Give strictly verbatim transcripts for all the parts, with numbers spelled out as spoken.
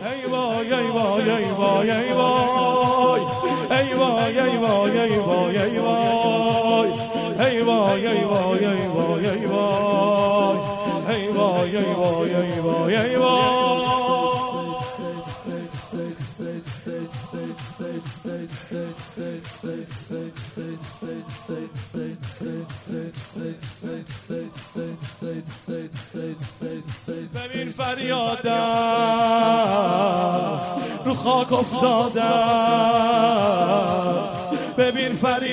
ای وای ای وای ای وای ای وای ای وای ای وای ای وای ای وای ای وای ای وای ای وای ای وای ای وای ای وای ای وای ای وای ببین فریادم رو خاک افتادم ببین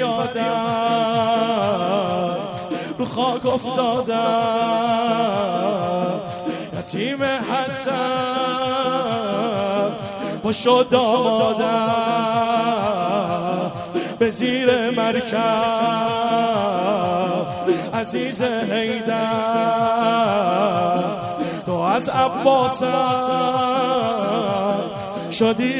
فریادم رو خاک افتادم یتیم حسن با شد دامادم به زیر مرکب عزیز حیدر تو از عباسم شدی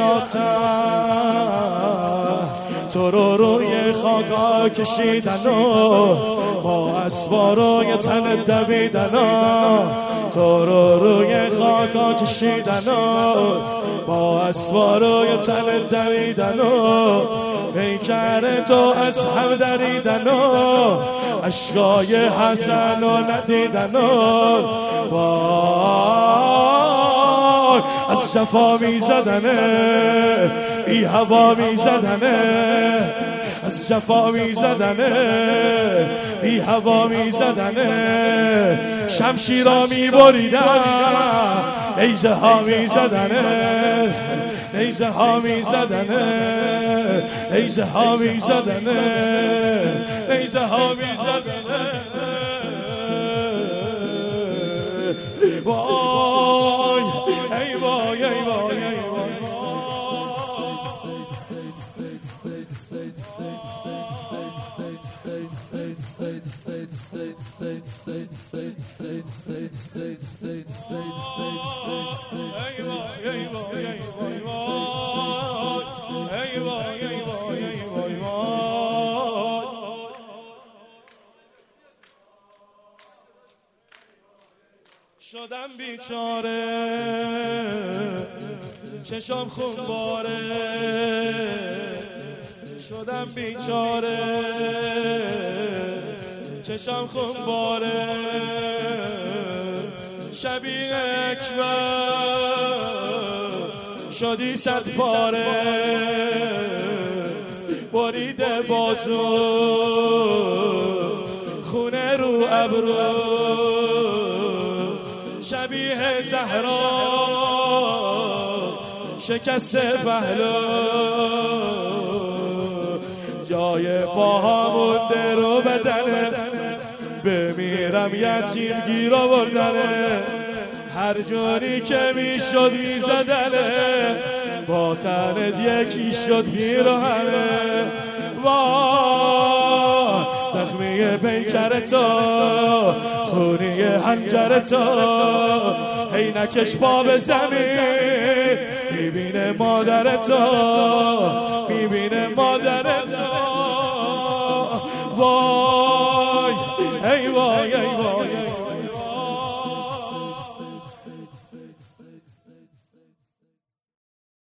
رعناتم تو رو روی خاکا کشیدن و با اسوارای تن دویدن تو رو روی خاکا کشیدن و با اسوارای تن دویدن و پیکر تو از هم دریدن و اشکای حسن و ندیدن و از جفا می زدنه بی هوا می زدنه از جفا می زدنه بی هوا می زدنه شمشیرا می بریدن نیزه ها می زدنه نیزه ها می زدنه نیزه ها می زدنه نیزه ها می زدنه وای ای وای ای وای ای وای شدم بیچاره چشم خونباره شدم بیچاره چشم خونباره شبیه اکبر شدی صد پاره بریده بازو خونه رو ابرو شبیه زهرا شکست پهلو جای پاها مونده رو بدنه بمیرم یتیم گیر آوردنه هر جوری که میشد میزدنه با تنت یکی شد پیراهنه وای زخمی پیکر تو خونی حنجر تو عینکش پا به زمین میبینه مادر تو میبینه مادر تو وای ای وای ای وای